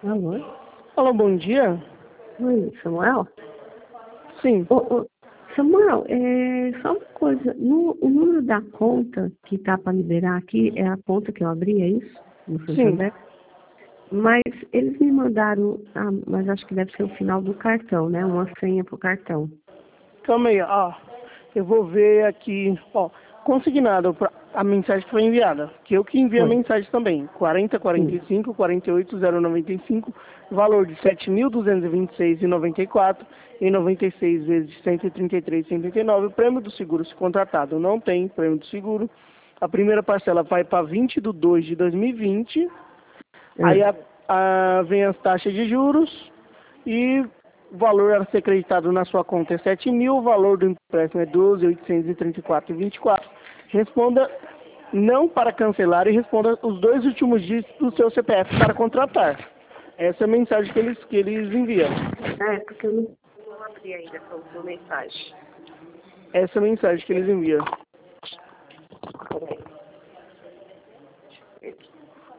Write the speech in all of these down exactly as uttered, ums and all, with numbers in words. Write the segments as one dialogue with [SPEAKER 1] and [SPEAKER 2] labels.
[SPEAKER 1] Alô?
[SPEAKER 2] Alô, bom dia.
[SPEAKER 1] Oi, Samuel?
[SPEAKER 2] Sim,
[SPEAKER 1] Ô, ô, Samuel, é só uma coisa. No, o número da conta que tá para liberar aqui é a conta que eu abri, é isso? No
[SPEAKER 2] sim.
[SPEAKER 1] Santander? Mas eles me mandaram, ah, mas acho que deve ser o final do cartão, né? Uma senha pro cartão.
[SPEAKER 2] Calma aí, ó. Eu vou ver aqui, ó. Consignado pra- a mensagem que foi enviada. Que eu que enviei a
[SPEAKER 1] Foi.
[SPEAKER 2] mensagem também. quarenta, quarenta
[SPEAKER 1] Sim.
[SPEAKER 2] e cinco, quarenta e oito, zero noventa e cinco, valor de sete mil duzentos e vinte e seis e noventa e quatro e noventa e seis vezes cento e trinta e três e setenta e nove. Prêmio do seguro se contratado. Não tem prêmio do seguro. A primeira parcela vai para vinte de dois de dois mil e vinte. Aí
[SPEAKER 1] Ah,
[SPEAKER 2] a, a- vem as taxas de juros e o valor a ser acreditado na sua conta é sete mil, o valor do empréstimo é doze mil oitocentos e trinta e quatro vírgula vinte e quatro. Responda não para cancelar e responda os dois últimos dígitos do seu C P F para contratar. Essa é a mensagem que eles, que eles enviam.
[SPEAKER 1] é, porque eu não, não abri ainda essa última mensagem.
[SPEAKER 2] Essa é a mensagem que eles enviam.
[SPEAKER 1] Peraí. Deixa eu ver aqui.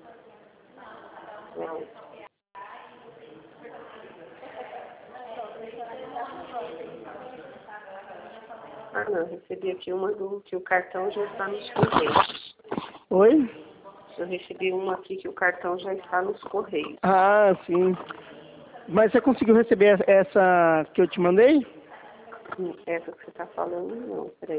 [SPEAKER 1] Não. Ah, não, recebi aqui uma do que o cartão já está nos correios.
[SPEAKER 2] Oi?
[SPEAKER 1] Eu recebi uma aqui que o cartão já está nos correios.
[SPEAKER 2] Ah, sim. Mas você conseguiu receber essa que eu te mandei?
[SPEAKER 1] Hum, Essa que você está falando, não, peraí.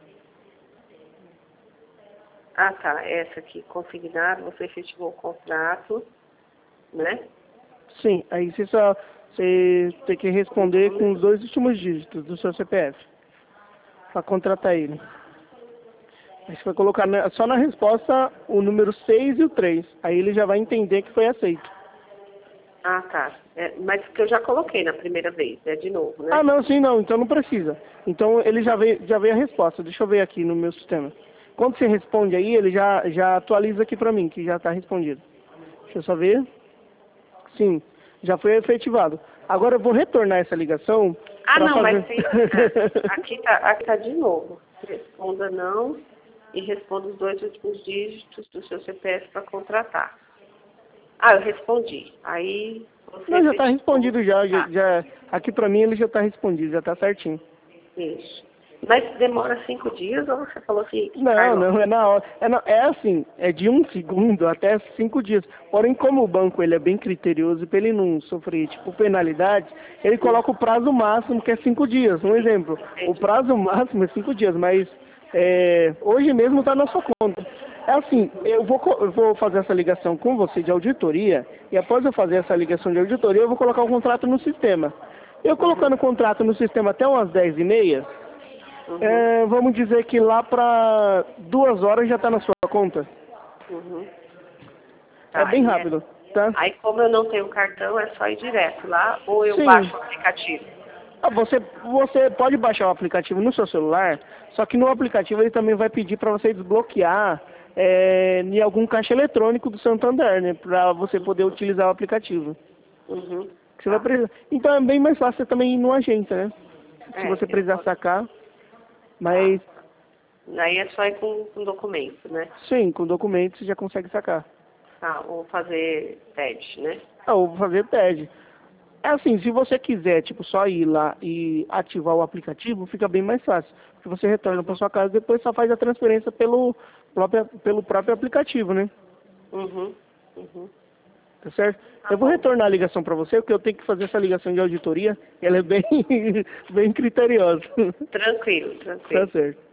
[SPEAKER 1] Ah, tá, essa aqui, consignado, você efetivou o contrato, né?
[SPEAKER 2] Sim, aí você só você tem que responder com os dois últimos dígitos do seu C P F para contratar ele. Aí você vai colocar na- só na resposta o número seis e o três. Aí ele já vai entender que foi aceito.
[SPEAKER 1] Ah, tá. É, mas que eu já coloquei na primeira vez, é de novo,
[SPEAKER 2] Ah,
[SPEAKER 1] né?
[SPEAKER 2] não, sim, não, então não precisa. Então ele já veio, já veio a resposta. Deixa eu ver aqui no meu sistema. Quando você responde aí, ele já, já atualiza aqui para mim, que já está respondido. Deixa eu só ver. Sim, já foi efetivado. Agora eu vou retornar essa ligação
[SPEAKER 1] Ah,
[SPEAKER 2] para
[SPEAKER 1] não, mas
[SPEAKER 2] fazer.
[SPEAKER 1] tem. Ah, aqui tá, aqui tá de novo. Responda não e responda os dois últimos dígitos do seu C P F para contratar. Ah, eu respondi. Aí você
[SPEAKER 2] Não, já está
[SPEAKER 1] efetivou.
[SPEAKER 2] respondido já, já,
[SPEAKER 1] Tá,
[SPEAKER 2] já- aqui para mim ele já está respondido, já está certinho.
[SPEAKER 1] isso. Mas demora cinco dias ou você falou que, que cai
[SPEAKER 2] Não,
[SPEAKER 1] logo?
[SPEAKER 2] não, é na hora. É, na- é assim, é de um segundo até cinco dias. Porém, como o banco ele é bem criterioso e para ele não sofrer tipo penalidade, ele coloca o prazo máximo que é cinco dias. Um exemplo, o
[SPEAKER 1] Entendi.
[SPEAKER 2] prazo máximo é cinco dias, mas é, hoje mesmo está na sua conta. É assim, eu vou, co- eu vou fazer essa ligação com você de auditoria e após eu fazer essa ligação de auditoria eu vou colocar o contrato no sistema. Eu
[SPEAKER 1] Uhum,
[SPEAKER 2] colocando o contrato no sistema até umas dez e meia,
[SPEAKER 1] uhum,
[SPEAKER 2] é, vamos dizer que lá para duas horas já está na sua conta.
[SPEAKER 1] uhum.
[SPEAKER 2] É
[SPEAKER 1] Tá,
[SPEAKER 2] bem
[SPEAKER 1] e é.
[SPEAKER 2] rápido, tá?
[SPEAKER 1] Aí como eu não tenho cartão, é só ir direto lá ou eu
[SPEAKER 2] Sim.
[SPEAKER 1] baixo o aplicativo?
[SPEAKER 2] Ah, você, você pode baixar o aplicativo no seu celular, só que no aplicativo ele também vai pedir para você desbloquear é, em algum caixa eletrônico do Santander, né? Para você poder utilizar o aplicativo.
[SPEAKER 1] Uhum.
[SPEAKER 2] Que você vai
[SPEAKER 1] Tá.
[SPEAKER 2] precisar. Então é bem mais fácil você também ir no agência, né? Se
[SPEAKER 1] É,
[SPEAKER 2] você
[SPEAKER 1] eu
[SPEAKER 2] precisar
[SPEAKER 1] posso.
[SPEAKER 2] sacar.
[SPEAKER 1] Tá.
[SPEAKER 2] Mas
[SPEAKER 1] Aí é só ir com, com documento, né?
[SPEAKER 2] sim, com documentos você já consegue sacar.
[SPEAKER 1] Tá, ou fazer T E D, né?
[SPEAKER 2] Ah, ou fazer T E D. É assim, se você quiser, tipo, só ir lá e ativar o aplicativo, fica bem mais fácil. Porque você retorna para sua casa e depois só faz a transferência pelo próprio, pelo próprio aplicativo, né?
[SPEAKER 1] Uhum. Uhum.
[SPEAKER 2] Tá certo?
[SPEAKER 1] Tá
[SPEAKER 2] Eu vou
[SPEAKER 1] bom.
[SPEAKER 2] retornar a ligação para você, porque eu tenho que fazer essa ligação de auditoria. E ela é bem, bem criteriosa.
[SPEAKER 1] Tranquilo,
[SPEAKER 2] Tá
[SPEAKER 1] tranquilo.
[SPEAKER 2] certo.